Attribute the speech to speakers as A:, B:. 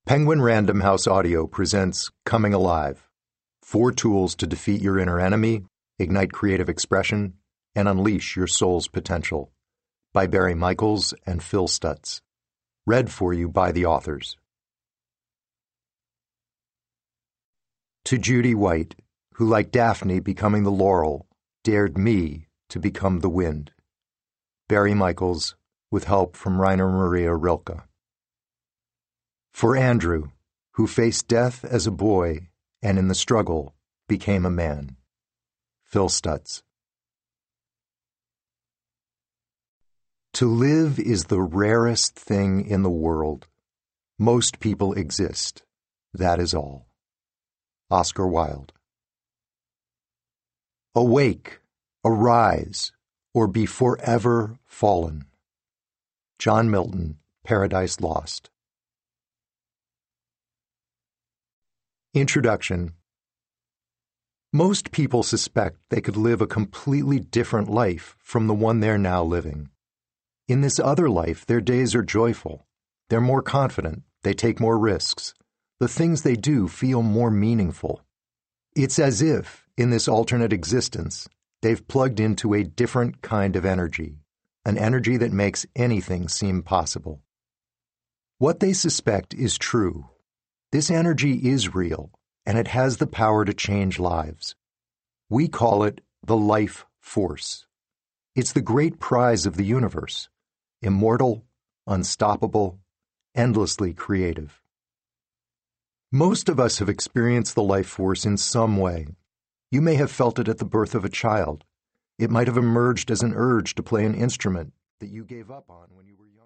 A: Penguin Random House Audio presents Coming Alive, 4 tools to defeat your inner enemy, ignite creative expression, and unleash your soul's potential, by Barry Michaels and Phil Stutz. Read for you by the authors. To Judy White, who like Daphne becoming the laurel, dared me to become the wind. Barry Michaels, with help from Rainer Maria Rilke. For Andrew, who faced death as a boy and in the struggle became a man. Phil Stutz. To live is the rarest thing in the world. Most people exist. That is all. Oscar Wilde. Awake, arise, or be forever fallen. John Milton, Paradise Lost. Introduction. Most people suspect they could live a completely different life from the one they're now living. In this other life, their days are joyful. They're more confident. They take more risks. The things they do feel more meaningful. It's as if, in this alternate existence, they've plugged into a different kind of energy, an energy that makes anything seem possible. What they suspect is true. This energy is real, and it has the power to change lives. We call it the life force. It's the great prize of the universe, immortal, unstoppable, endlessly creative. Most of us have experienced the life force in some way. You may have felt it at the birth of a child. It might have emerged as an urge to play an instrument that you gave up on when you were young.